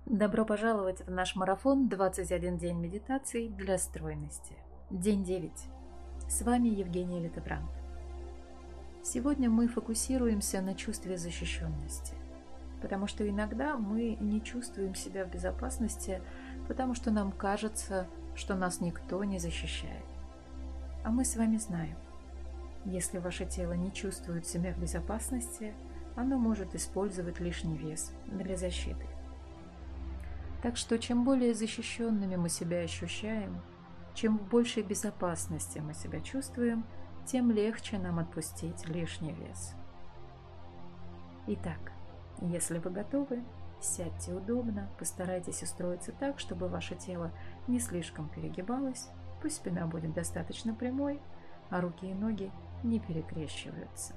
Добро пожаловать в наш марафон «21 день медитации для стройности». День 9. С вами Евгения Литебрант. Сегодня мы фокусируемся на чувстве защищенности, потому что иногда мы не чувствуем себя в безопасности, потому что нам кажется, что нас никто не защищает. А мы с вами знаем, если ваше тело не чувствует себя в безопасности, оно может использовать лишний вес для защиты. Так что чем более защищенными мы себя ощущаем, чем в большей безопасности мы себя чувствуем, тем легче нам отпустить лишний вес. Итак, если вы готовы, сядьте удобно, постарайтесь устроиться так, чтобы ваше тело не слишком перегибалось, пусть спина будет достаточно прямой, а руки и ноги не перекрещиваются.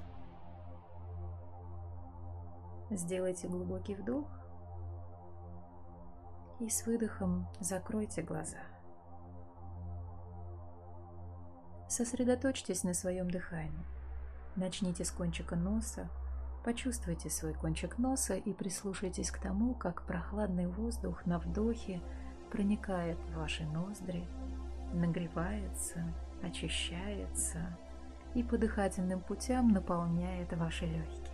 Сделайте глубокий вдох. И с выдохом закройте глаза. Сосредоточьтесь на своем дыхании. Начните с кончика носа, почувствуйте свой кончик носа и прислушайтесь к тому, как прохладный воздух на вдохе проникает в ваши ноздри, нагревается, очищается и по дыхательным путям наполняет ваши легкие.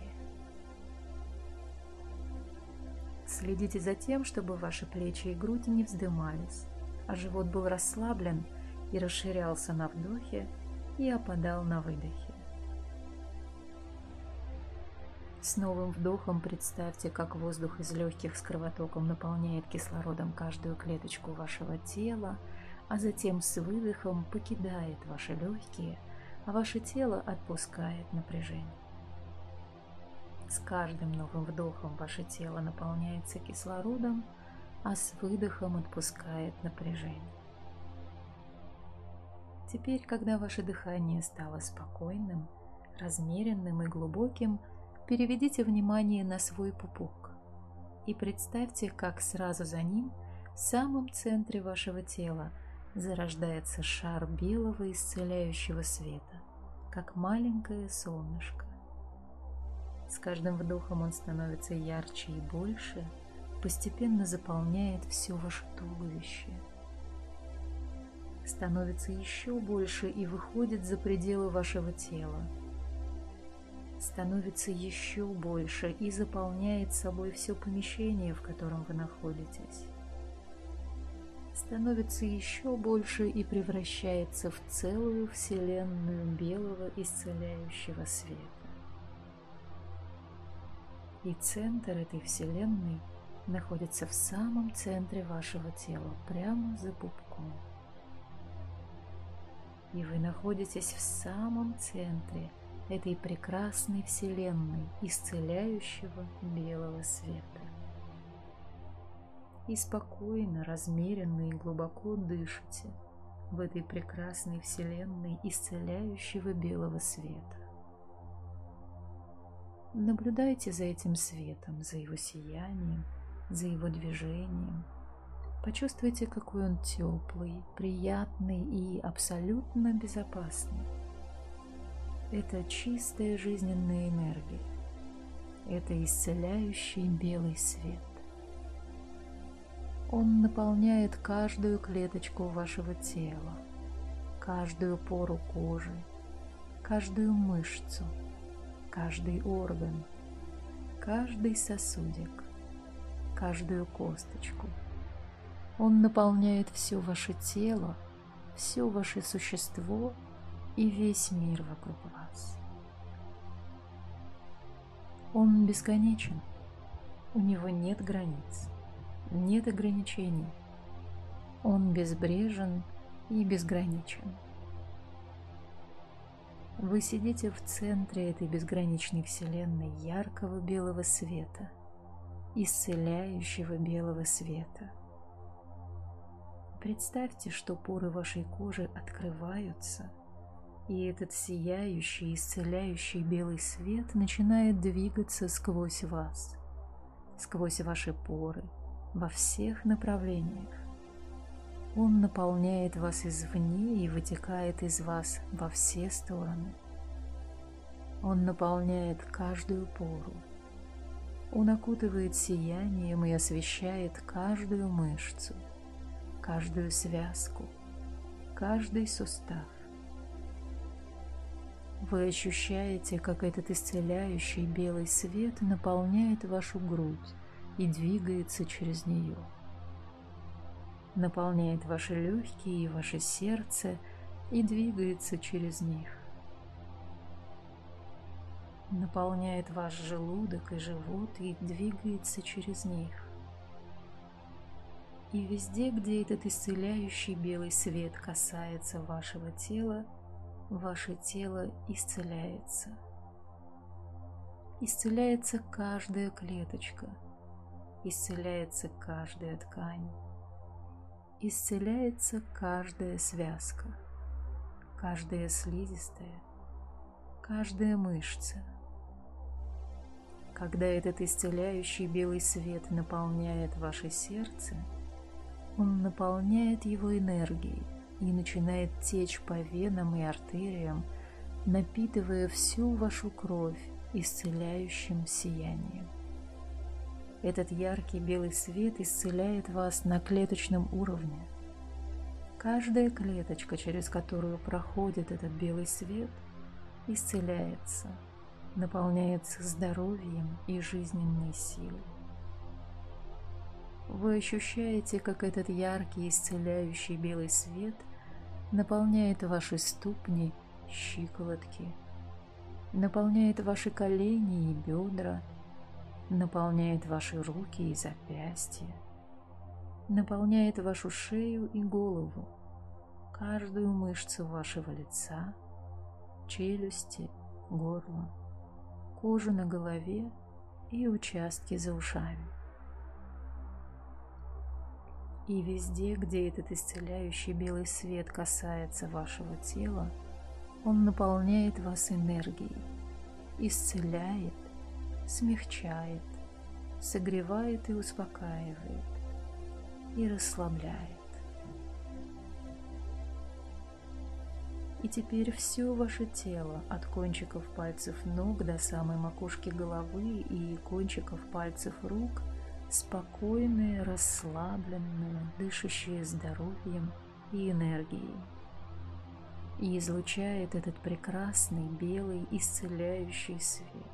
Следите за тем, чтобы ваши плечи и грудь не вздымались, а живот был расслаблен и расширялся на вдохе и опадал на выдохе. С новым вдохом представьте, как воздух из легких с кровотоком наполняет кислородом каждую клеточку вашего тела, а затем с выдохом покидает ваши легкие, а ваше тело отпускает напряжение. С каждым новым вдохом ваше тело наполняется кислородом, а с выдохом отпускает напряжение. Теперь, когда ваше дыхание стало спокойным, размеренным и глубоким, переведите внимание на свой пупок и представьте, как сразу за ним, в самом центре вашего тела, зарождается шар белого исцеляющего света, как маленькое солнышко. С каждым вдохом он становится ярче и больше, постепенно заполняет все ваше туловище. Становится еще больше и выходит за пределы вашего тела. Становится еще больше и заполняет собой все помещение, в котором вы находитесь. Становится еще больше и превращается в целую вселенную белого исцеляющего света. И центр этой вселенной находится в самом центре вашего тела, прямо за пупком. И вы находитесь в самом центре этой прекрасной вселенной, исцеляющего белого света. И спокойно, размеренно и глубоко дышите в этой прекрасной вселенной, исцеляющего белого света. Наблюдайте за этим светом, за его сиянием, за его движением. Почувствуйте, какой он теплый, приятный и абсолютно безопасный. Это чистая жизненная энергия. Это исцеляющий белый свет. Он наполняет каждую клеточку вашего тела, каждую пору кожи, каждую мышцу, каждый орган, каждый сосудик, каждую косточку. Он наполняет все ваше тело, все ваше существо и весь мир вокруг вас. Он бесконечен, у него нет границ, нет ограничений. Он безбрежен и безграничен. Вы сидите в центре этой безграничной вселенной яркого белого света, исцеляющего белого света. Представьте, что поры вашей кожи открываются, и этот сияющий, исцеляющий белый свет начинает двигаться сквозь вас, сквозь ваши поры, во всех направлениях. Он наполняет вас извне и вытекает из вас во все стороны. Он наполняет каждую пору, Он окутывает сиянием и освещает каждую мышцу, каждую связку, каждый сустав. Вы ощущаете, как этот исцеляющий белый свет наполняет вашу грудь и двигается через нее. Наполняет ваши легкие и ваше сердце и двигается через них. Наполняет ваш желудок и живот и двигается через них. И везде, где этот исцеляющий белый свет касается вашего тела, ваше тело исцеляется. Исцеляется каждая клеточка, исцеляется каждая ткань, исцеляется каждая связка, каждая слизистая, каждая мышца. Когда этот исцеляющий белый свет наполняет ваше сердце, он наполняет его энергией и начинает течь по венам и артериям, напитывая всю вашу кровь исцеляющим сиянием. Этот яркий белый свет исцеляет вас на клеточном уровне. Каждая клеточка, через которую проходит этот белый свет, исцеляется, наполняется здоровьем и жизненной силой. Вы ощущаете, как этот яркий исцеляющий белый свет наполняет ваши ступни, щиколотки, наполняет ваши колени и бедра, наполняет ваши руки и запястья, наполняет вашу шею и голову, каждую мышцу вашего лица, челюсти, горло, кожу на голове и участки за ушами. И везде, где этот исцеляющий белый свет касается вашего тела, он наполняет вас энергией, исцеляет, смягчает, согревает и успокаивает, и расслабляет. И теперь все ваше тело, от кончиков пальцев ног до самой макушки головы и кончиков пальцев рук, спокойные, расслабленные, дышащие здоровьем и энергией, и излучает этот прекрасный белый исцеляющий свет.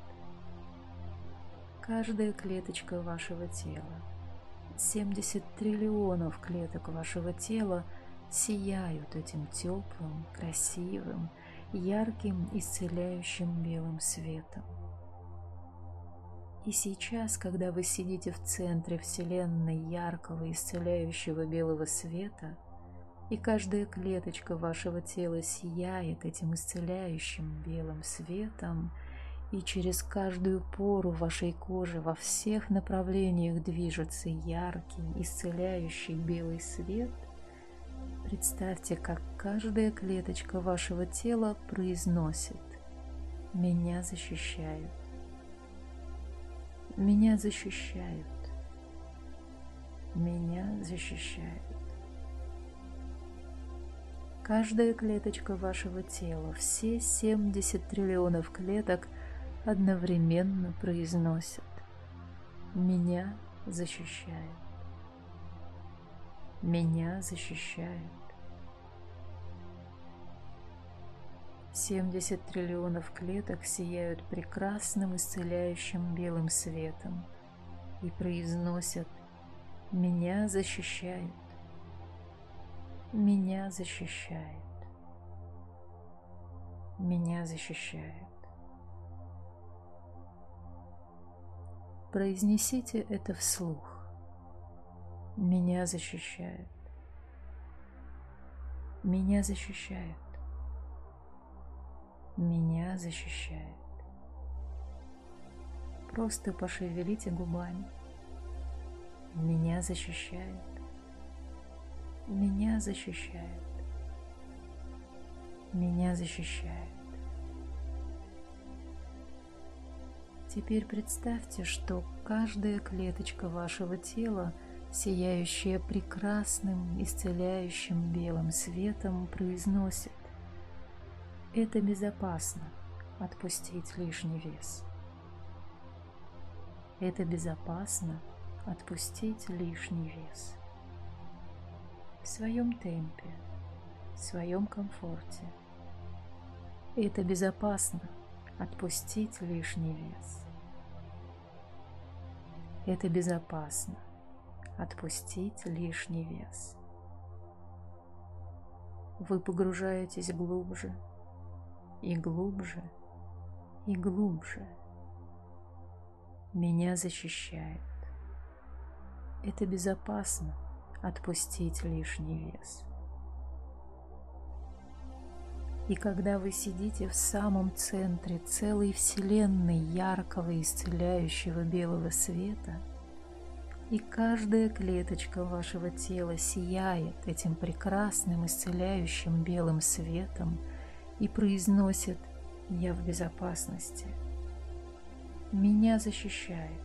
Каждая клеточка вашего тела, 70 триллионов клеток вашего тела сияют этим теплым, красивым, ярким, исцеляющим белым светом. И сейчас, когда вы сидите в центре Вселенной яркого, исцеляющего белого света, и каждая клеточка вашего тела сияет этим исцеляющим белым светом, и через каждую пору вашей кожи во всех направлениях движется яркий, исцеляющий белый свет, представьте, как каждая клеточка вашего тела произносит: «Меня защищают. Меня защищают. Меня защищают». Каждая клеточка вашего тела, все 70 триллионов клеток одновременно произносят: «Меня защищают. Меня защищают». 70 триллионов клеток сияют прекрасным исцеляющим белым светом и произносят: «Меня защищают. Меня защищают. Меня защищают». Произнесите это вслух. Меня защищают. Меня защищают. Меня защищают. Просто пошевелите губами. Меня защищают. Меня защищают. Меня защищают. Теперь представьте, что каждая клеточка вашего тела, сияющая прекрасным, исцеляющим белым светом, произносит: «Это безопасно отпустить лишний вес. Это безопасно отпустить лишний вес. В своем темпе, в своем комфорте. Это безопасно отпустить лишний вес. Это безопасно отпустить лишний вес. Вы погружаетесь глубже и глубже и глубже. Меня защищает. Это безопасно отпустить лишний вес. И когда вы сидите в самом центре целой вселенной яркого исцеляющего белого света, и каждая клеточка вашего тела сияет этим прекрасным исцеляющим белым светом и произносит: «Я в безопасности. Меня защищает».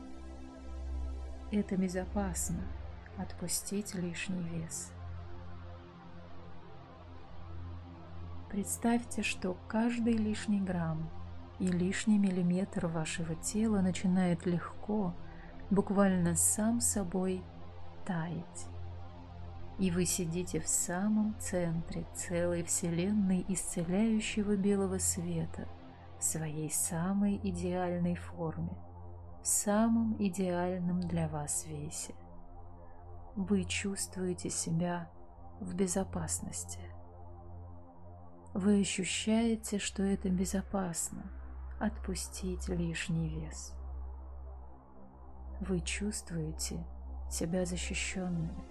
Это безопасно отпустить лишний вес. Представьте, что каждый лишний грамм и лишний миллиметр вашего тела начинает легко, буквально сам собой таять. И вы сидите в самом центре целой вселенной исцеляющего белого света в своей самой идеальной форме, в самом идеальном для вас весе. Вы чувствуете себя в безопасности. Вы ощущаете, что это безопасно отпустить лишний вес. Вы чувствуете себя защищенными.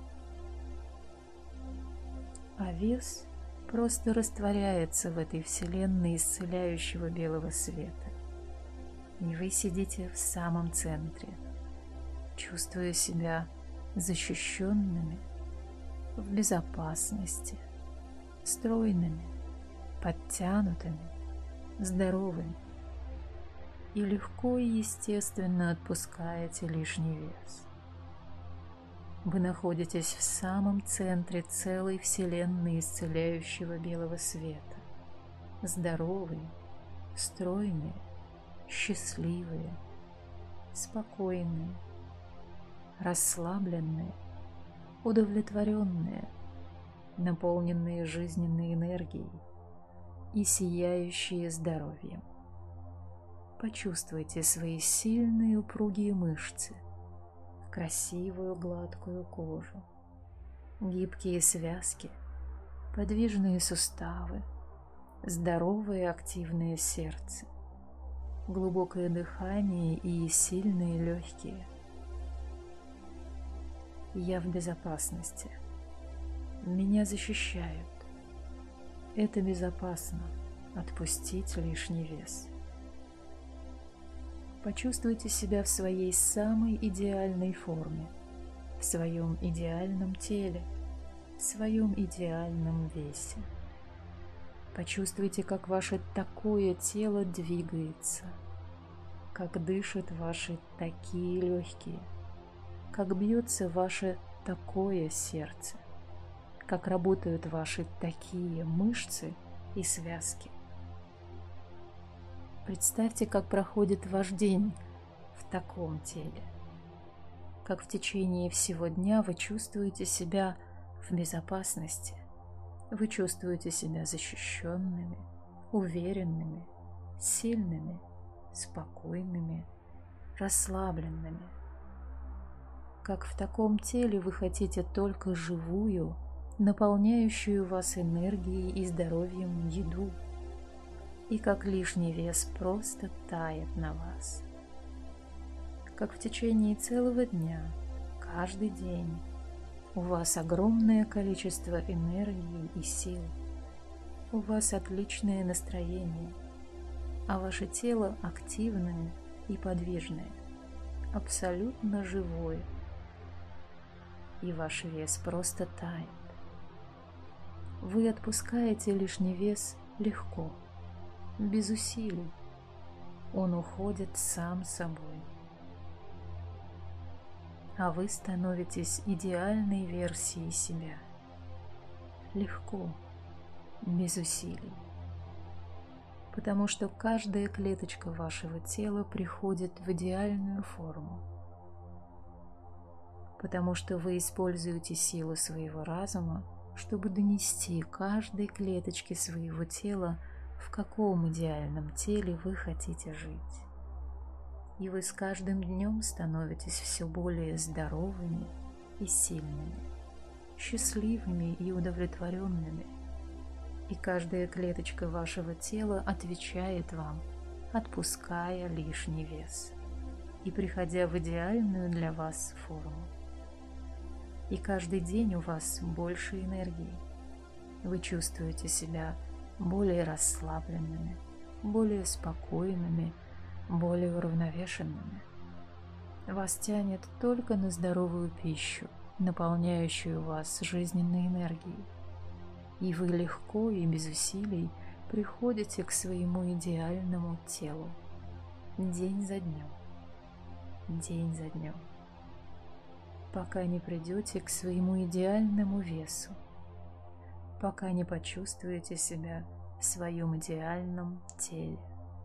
А вес просто растворяется в этой вселенной исцеляющего белого света. И вы сидите в самом центре, чувствуя себя защищенными, в безопасности, стройными, подтянутыми, здоровыми. И легко и естественно отпускаете лишний вес. Вы находитесь в самом центре целой вселенной исцеляющего белого света. Здоровые, стройные, счастливые, спокойные, расслабленные, удовлетворенные, наполненные жизненной энергией и сияющие здоровьем. Почувствуйте свои сильные упругие мышцы, красивую гладкую кожу, гибкие связки, подвижные суставы, здоровое активное сердце, глубокое дыхание и сильные легкие. Я в безопасности. Меня защищают. Это безопасно отпустить лишний вес. Почувствуйте себя в своей самой идеальной форме, в своем идеальном теле, в своем идеальном весе. Почувствуйте, как ваше такое тело двигается, как дышат ваши такие легкие, как бьется ваше такое сердце, как работают ваши такие мышцы и связки. Представьте, как проходит ваш день в таком теле, как в течение всего дня вы чувствуете себя в безопасности, вы чувствуете себя защищенными, уверенными, сильными, спокойными, расслабленными. Как в таком теле вы хотите только живую, наполняющую вас энергией и здоровьем еду, и как лишний вес просто тает на вас. Как в течение целого дня, каждый день, у вас огромное количество энергии и сил, у вас отличное настроение, а ваше тело активное и подвижное, абсолютно живое, и ваш вес просто тает. Вы отпускаете лишний вес легко, без усилий. Он уходит сам собой. А вы становитесь идеальной версией себя. Легко, без усилий. потому что каждая клеточка вашего тела приходит в идеальную форму, потому что вы используете силу своего разума, чтобы донести каждой клеточке своего тела, в каком идеальном теле вы хотите жить. И вы с каждым днем становитесь все более здоровыми и сильными, счастливыми и удовлетворенными. И каждая клеточка вашего тела отвечает вам, отпуская лишний вес и приходя в идеальную для вас форму. И каждый день у вас больше энергии. Вы чувствуете себя более расслабленными, более спокойными, более уравновешенными. Вас тянет только на здоровую пищу, наполняющую вас жизненной энергией. И вы легко и без усилий приходите к своему идеальному телу. День за днем. День за днем. Пока не придете к своему идеальному весу. Пока не почувствуете себя в своем идеальном теле.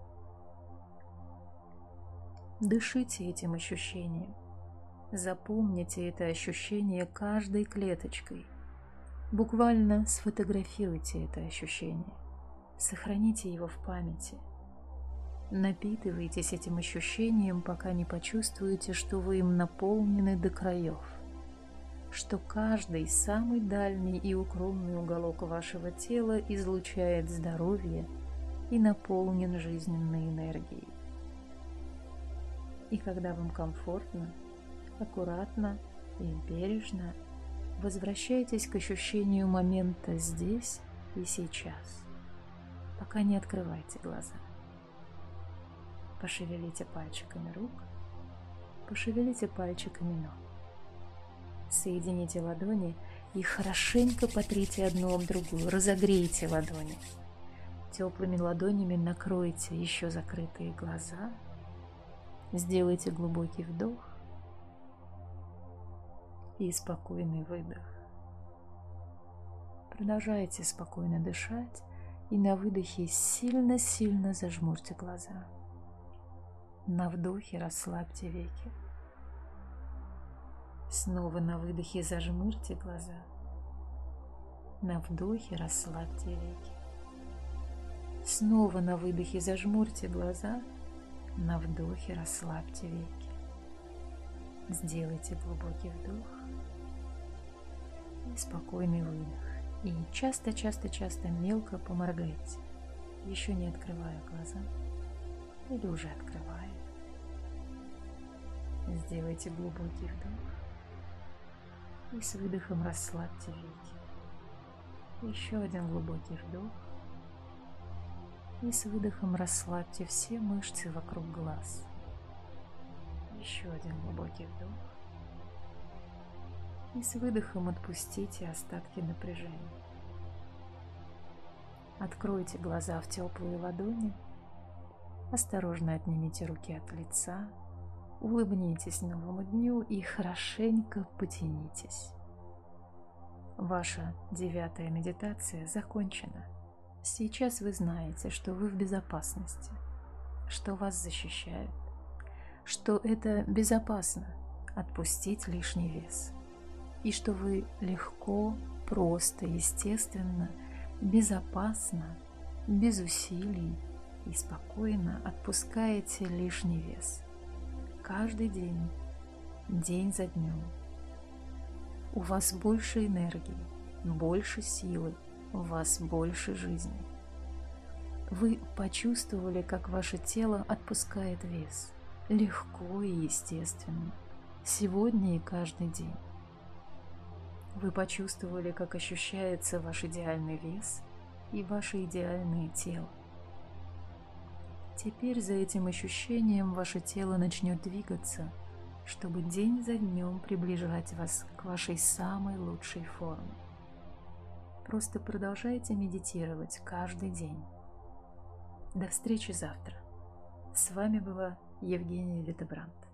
Дышите этим ощущением. Запомните это ощущение каждой клеточкой. Буквально сфотографируйте это ощущение. Сохраните его в памяти. Напитывайтесь этим ощущением, пока не почувствуете, что вы им наполнены до краев. Что каждый самый дальний и укромный уголок вашего тела излучает здоровье и наполнен жизненной энергией. И когда вам комфортно, аккуратно и бережно возвращайтесь к ощущению момента здесь и сейчас, пока не открывайте глаза. Пошевелите пальчиками рук, пошевелите пальчиками ног. Соедините ладони и хорошенько потрите одну об другую, разогрейте ладони. Теплыми ладонями накройте еще закрытые глаза. Сделайте глубокий вдох и спокойный выдох. Продолжайте спокойно дышать и на выдохе сильно-сильно зажмурьте глаза. На вдохе расслабьте веки. Снова на выдохе зажмурьте глаза. На вдохе расслабьте веки. Снова на выдохе зажмурьте глаза. На вдохе расслабьте веки. Сделайте глубокий вдох и спокойный выдох. И часто-часто-часто мелко поморгайте, еще не открывая глаза или уже открывая. Сделайте глубокий вдох и с выдохом расслабьте веки. Еще один глубокий вдох и с выдохом расслабьте все мышцы вокруг глаз. Еще один глубокий вдох и с выдохом отпустите остатки напряжения. Откройте глаза в теплые ладони, осторожно отнимите руки от лица, улыбнитесь новому дню и хорошенько потянитесь. Ваша 9-я медитация закончена. Сейчас вы знаете, что вы в безопасности, что вас защищают, что это безопасно отпустить лишний вес, и что вы легко, просто, естественно, безопасно, без усилий и спокойно отпускаете лишний вес. Каждый день, день за днем. У вас больше энергии, больше силы, у вас больше жизни. Вы почувствовали, как ваше тело отпускает вес, легко и естественно, сегодня и каждый день. Вы почувствовали, как ощущается ваш идеальный вес и ваше идеальное тело. Теперь за этим ощущением ваше тело начнет двигаться, чтобы день за днем приближать вас к вашей самой лучшей форме. Просто продолжайте медитировать каждый день. До встречи завтра. С вами была Евгения Витебрант.